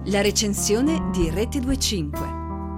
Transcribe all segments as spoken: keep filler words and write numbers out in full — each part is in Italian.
La recensione di Rete venticinque.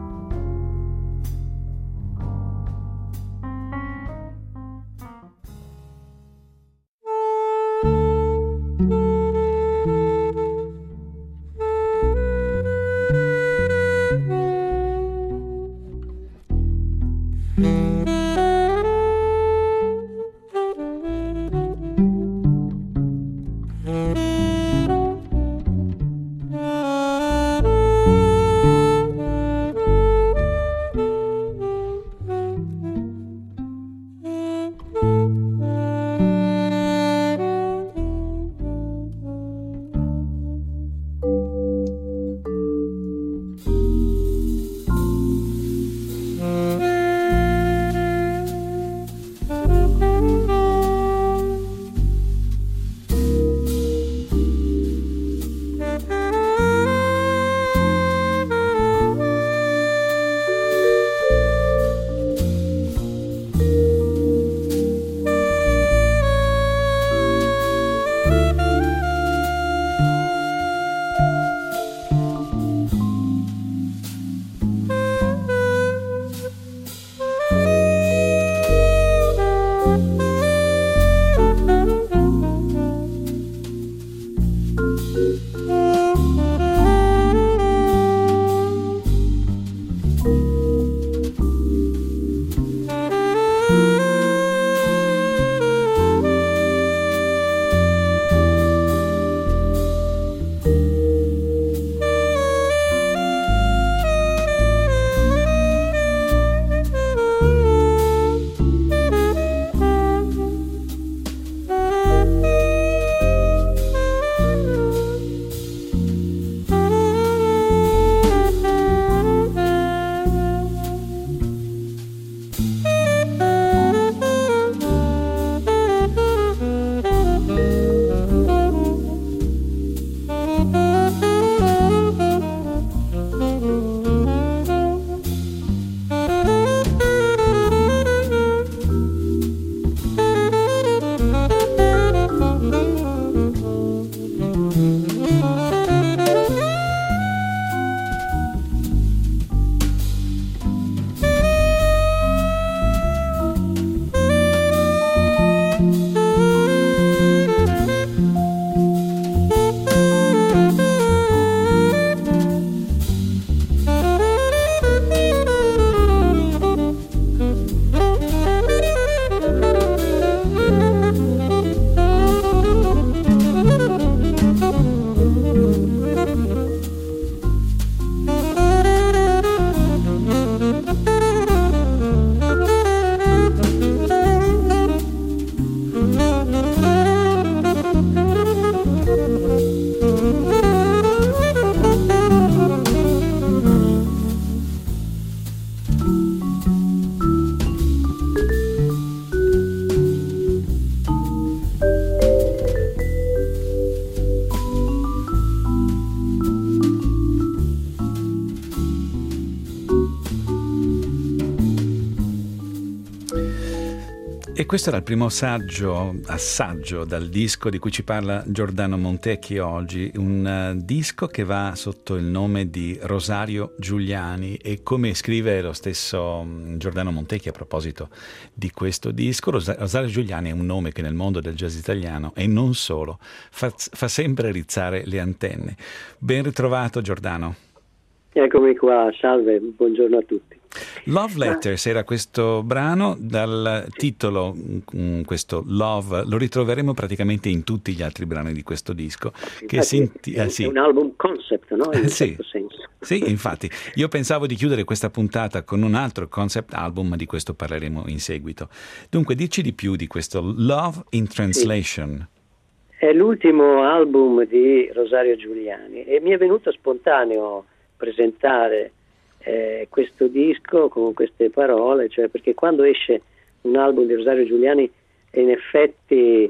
E questo era il primo saggio, assaggio dal disco di cui ci parla Giordano Montecchi oggi, un uh, disco che va sotto il nome di Rosario Giuliani, e come scrive lo stesso um, Giordano Montecchi a proposito di questo disco, Ros- Rosario Giuliani è un nome che nel mondo del jazz italiano, e non solo, fa, fa sempre rizzare le antenne. Ben ritrovato Giordano. Eccomi qua, salve, buongiorno a tutti. Love Letters era questo brano, dal titolo, questo Love, lo ritroveremo praticamente in tutti gli altri brani di questo disco. Che infatti, senti, è, eh, sì. è un album concept, no? In un sì. certo senso. Sì, infatti. Io pensavo di chiudere questa puntata con un altro concept album, ma di questo parleremo in seguito. Dunque, dici di più di questo Love in Translation. Sì. È l'ultimo album di Rosario Giuliani e mi è venuto spontaneo presentare Eh, questo disco con queste parole, cioè perché quando esce un album di Rosario Giuliani in effetti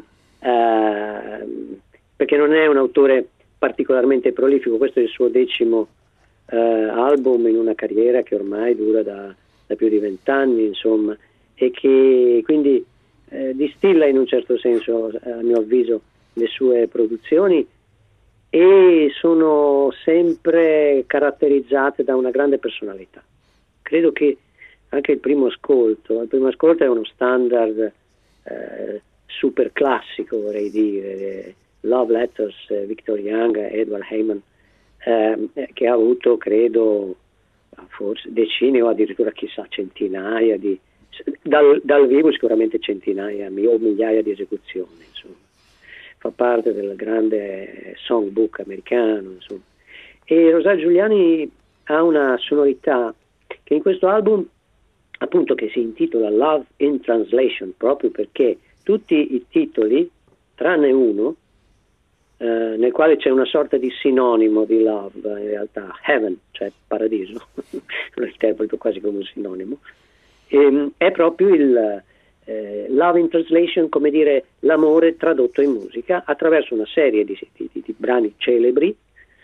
eh, perché non è un autore particolarmente prolifico, questo è il suo decimo eh, album in una carriera che ormai dura da, da più di vent'anni, insomma, e che quindi eh, distilla in un certo senso, a mio avviso, le sue produzioni e sono sempre caratterizzate da una grande personalità. Credo che anche il primo ascolto, il primo ascolto è uno standard eh, super classico, vorrei dire, Love Letters, eh, Victor Young, Edward Heyman, eh, che ha avuto, credo, forse decine o addirittura chissà centinaia di, dal, dal vivo sicuramente centinaia o migliaia di esecuzioni, insomma. Fa parte del grande songbook americano, insomma. E Rosario Giuliani ha una sonorità che in questo album, appunto, che si intitola Love in Translation, proprio perché tutti i titoli, tranne uno, eh, nel quale c'è una sorta di sinonimo di love, in realtà heaven, cioè paradiso, lo interpreto quasi come un sinonimo, e, è proprio il eh, Love in Translation, come dire l'amore tradotto in musica attraverso una serie di, di, di, di brani celebri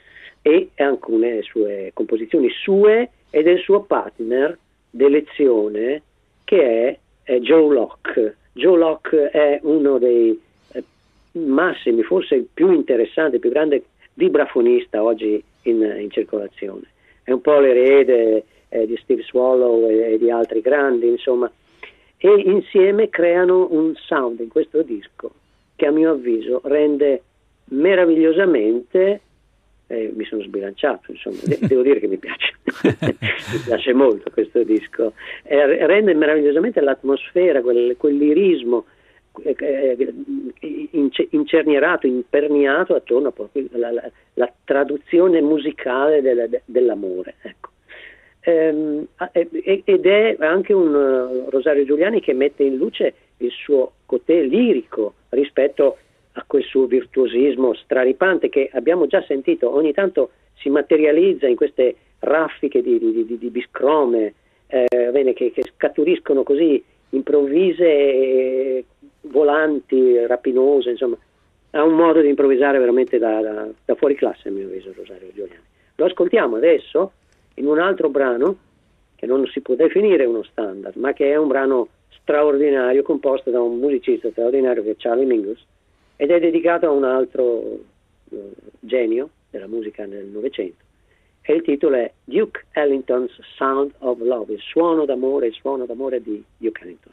e alcune sue composizioni sue e del suo partner d'elezione, che è, è Joe Locke. Joe Locke è uno dei eh, massimi, forse il più interessante, il più grande vibrafonista oggi in, in circolazione. È un po' l'erede eh, di Steve Swallow e, e di altri grandi, insomma, e insieme creano un sound in questo disco che a mio avviso rende meravigliosamente, eh, mi sono sbilanciato, insomma, de- devo dire che mi piace, mi piace molto questo disco, eh, rende meravigliosamente l'atmosfera, quel, quel lirismo eh, incernierato, imperniato attorno a proprio la, la, la traduzione musicale del, dell'amore, ecco. Ehm, ed è anche un uh, Rosario Giuliani che mette in luce il suo côté lirico rispetto a quel suo virtuosismo straripante che abbiamo già sentito, ogni tanto si materializza in queste raffiche di, di, di, di biscrome eh, bene, che, che scaturiscono così improvvise, eh, volanti, rapinose, insomma ha un modo di improvvisare veramente da, da, da fuori classe a mio avviso Rosario Giuliani. Lo ascoltiamo adesso in un altro brano che non si può definire uno standard, ma che è un brano straordinario composto da un musicista straordinario che è Charlie Mingus ed è dedicato a un altro uh, genio della musica nel Novecento, e il titolo è Duke Ellington's Sound of Love, il suono d'amore, il suono d'amore di Duke Ellington.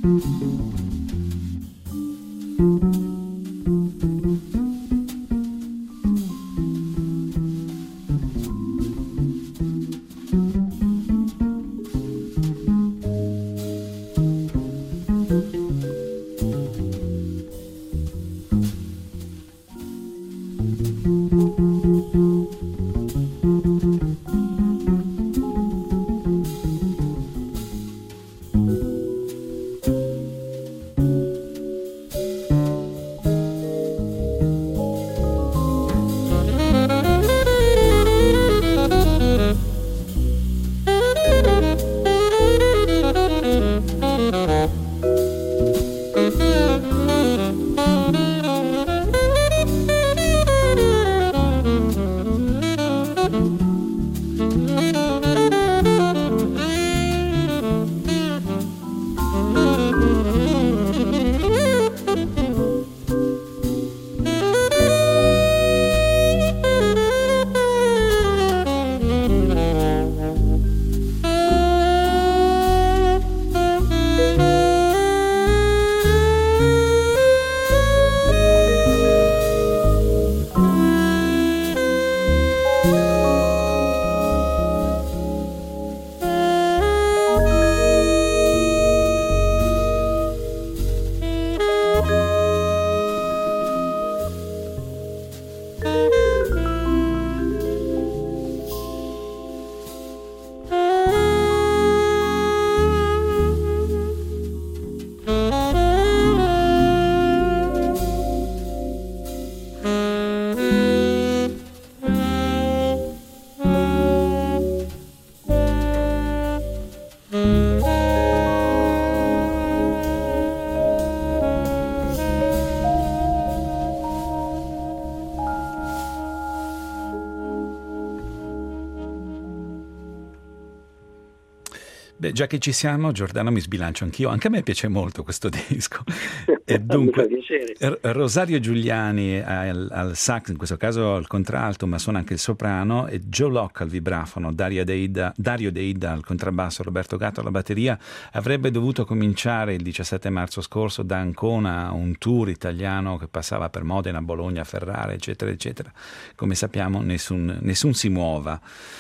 Beh, già che ci siamo, Giordano, mi sbilancio anch'io. Anche a me piace molto questo disco. E dunque, R- Rosario Giuliani al, al sax, in questo caso al contralto, ma suona anche il soprano, e Joe Locke al vibrafono, Dario Deida, Dario Deida al contrabbasso, Roberto Gatto alla batteria. Avrebbe dovuto cominciare il diciassette marzo scorso da Ancona un tour italiano che passava per Modena, Bologna, Ferrara, eccetera, eccetera. Come sappiamo, nessun, nessun si muova.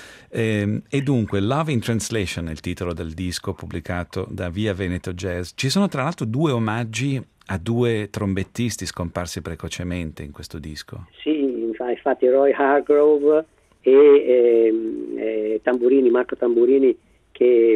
E, e dunque Love in Translation è il titolo del disco pubblicato da Via Veneto Jazz. Ci sono tra l'altro due omaggi a due trombettisti scomparsi precocemente in questo disco. Sì, infatti Roy Hargrove e eh, eh, Tamburini, Marco Tamburini, che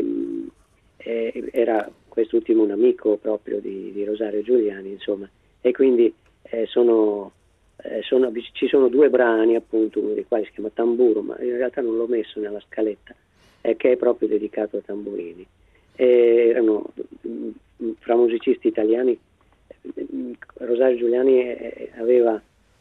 eh, era quest'ultimo un amico proprio di, di Rosario Giuliani, insomma, e quindi eh, sono Eh, sono, ci sono due brani, appunto, uno dei quali si chiama Tamburo, ma in realtà non l'ho messo nella scaletta, eh, che è proprio dedicato a Tamburini. Eh, erano mh, fra musicisti italiani. mh, Rosario Giuliani eh, aveva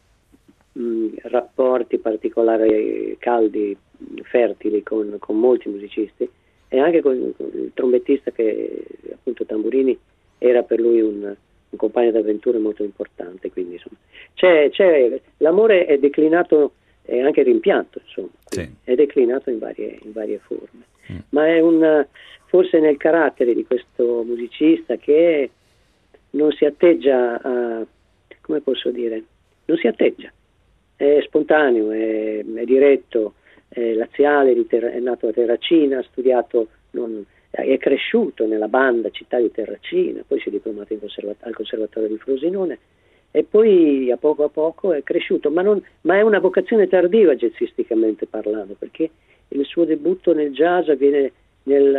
mh, rapporti particolari, caldi, fertili con, con molti musicisti, e anche con, con il trombettista che, appunto, Tamburini, era per lui un un compagno d'avventure molto importante, quindi insomma c'è, c'è l'amore è declinato, e anche il rimpianto, insomma, sì. È declinato in varie, in varie forme, mm. ma è un forse nel carattere di questo musicista che non si atteggia a, come posso dire, non si atteggia, è spontaneo, è, è diretto, è laziale, è nato a Terracina, ha studiato, non è cresciuto nella banda Città di Terracina, poi si è diplomato in conserva- al Conservatorio di Frosinone, e poi a poco a poco è cresciuto, ma, non, ma è una vocazione tardiva jazzisticamente parlando, perché il suo debutto nel jazz avviene nel,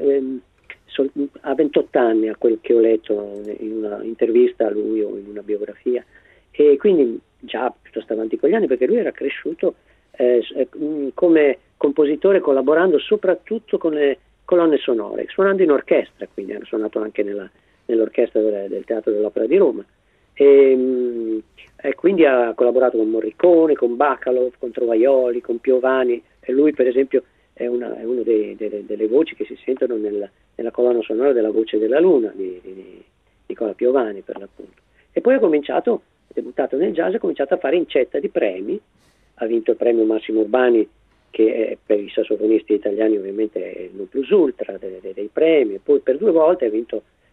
a ventotto anni, a quel che ho letto in una intervista a lui o in una biografia, e quindi già piuttosto avanti con gli anni, perché lui era cresciuto eh, come compositore, collaborando soprattutto con le colonne sonore, suonando in orchestra, quindi ha suonato anche nella, nell'orchestra del, del Teatro dell'Opera di Roma, e, e quindi ha collaborato con Morricone, con Bacalov, con Trovaioli, con Piovani, e lui per esempio è una è una delle voci che si sentono nel, nella colonna sonora della Voce della Luna di, di, di Nicola Piovani, per l'appunto. E poi ha cominciato, ha debuttato nel jazz, ha cominciato a fare incetta di premi, ha vinto il premio Massimo Urbani, che è, per i sassofonisti italiani ovviamente è il non plus ultra dei, dei, dei premi, e poi per due volte ha vinto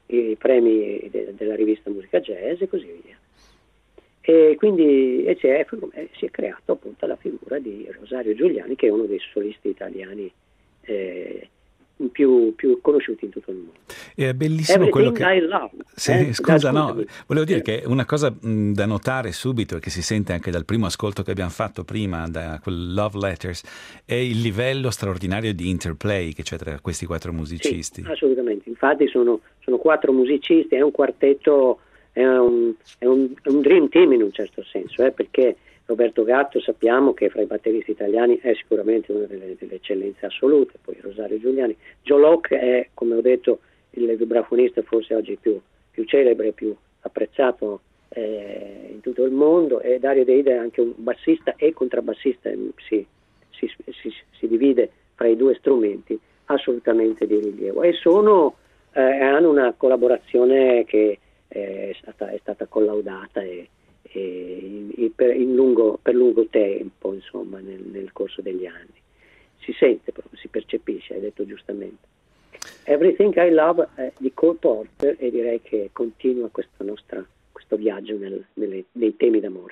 i premi de, della rivista Musica Jazz e così via. E quindi e si, è, si è creato appunto la figura di Rosario Giuliani, che è uno dei solisti italiani eh, più, più conosciuti in tutto il mondo. È bellissimo Everything quello che... I Love. Sì, eh? scusa, da, no, volevo dire che una cosa mh, da notare subito e che si sente anche dal primo ascolto che abbiamo fatto prima, da quel Love Letters, è il livello straordinario di interplay che c'è tra questi quattro musicisti. Sì, assolutamente, infatti sono, sono quattro musicisti, è un quartetto, è un, è un, è un dream team in un certo senso, eh, perché Roberto Gatto sappiamo che fra i batteristi italiani è sicuramente una delle, delle eccellenze assolute, poi Rosario Giuliani. Joe Locke è, come ho detto, il vibrafonista forse oggi più, più celebre, più apprezzato eh, in tutto il mondo, e Dario Deida è anche un bassista e contrabbassista, si, si, si, si divide fra i due strumenti, assolutamente di rilievo, e sono, eh, hanno una collaborazione che è stata, è stata collaudata e E per, in lungo, per lungo tempo, insomma, nel, nel corso degli anni. Si sente proprio, si percepisce, hai detto giustamente. Everything I Love eh, di Cole Porter, e direi che continua questo, nostra, questo viaggio nel, nelle, nei temi d'amore.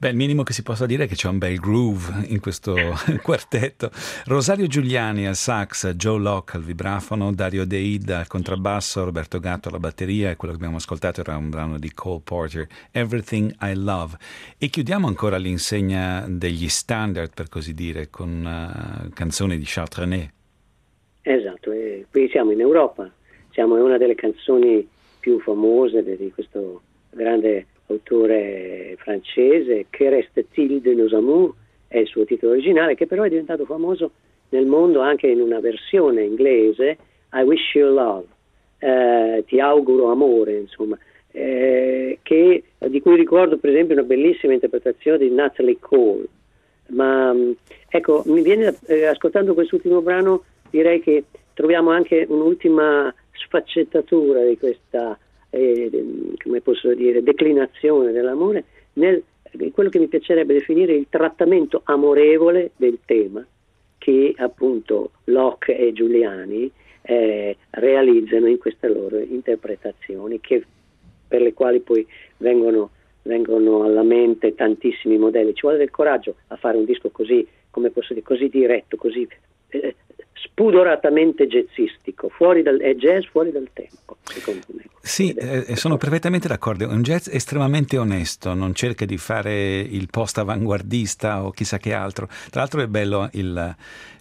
Beh, il minimo che si possa dire è che c'è un bel groove in questo quartetto. Rosario Giuliani al sax, Joe Locke al vibrafono, Dario De Ida al contrabbasso, Roberto Gatto alla batteria, e quello che abbiamo ascoltato era un brano di Cole Porter, Everything I Love. E chiudiamo ancora all'insegna degli standard, per così dire, con uh, canzoni di Charles Trenet. Esatto, e qui siamo in Europa, siamo in una delle canzoni più famose di questo grande autore francese, Che reste-t-il de nos amours, è il suo titolo originale, che però è diventato famoso nel mondo anche in una versione inglese, I Wish You Love, eh, ti auguro amore, insomma, eh, che, di cui ricordo per esempio una bellissima interpretazione di Natalie Cole. Ma ecco, mi viene eh, ascoltando quest'ultimo brano, direi che troviamo anche un'ultima sfaccettatura di questa eh, come posso dire, declinazione dell'amore nel quello che mi piacerebbe definire il trattamento amorevole del tema che appunto Locke e Giuliani eh, realizzano in queste loro interpretazioni, che, per le quali poi vengono, vengono alla mente tantissimi modelli. Ci vuole del coraggio a fare un disco così, come posso dire, così diretto, così eh, spudoratamente jazzistico, fuori dal, è jazz fuori dal tempo, secondo me. Sì, eh, sono perfettamente d'accordo, è un jazz estremamente onesto, non cerca di fare il post avanguardista o chissà che altro. Tra l'altro è bello il,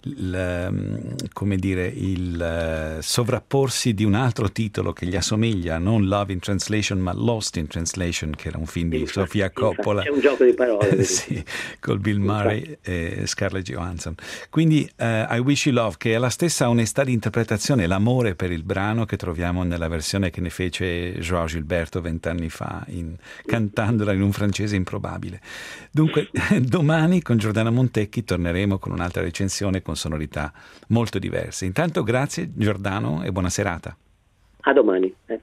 il come dire, il sovrapporsi di un altro titolo che gli assomiglia, non Love in Translation ma Lost in Translation, che era un film di infatti, Sofia Coppola. C'è un gioco di parole. Sì, col Bill Murray e Scarlett Johansson. Quindi uh, I Wish You Love, che è la stessa onestà di interpretazione, l'amore per il brano che troviamo nella versione che ne fece João Gilberto vent'anni fa, in, cantandola in un francese improbabile. Dunque, domani con Giordano Montecchi torneremo con un'altra recensione con sonorità molto diverse. Intanto grazie Giordano e buona serata. A domani. Eh.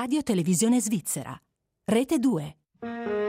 Radio Televisione Svizzera. Rete due.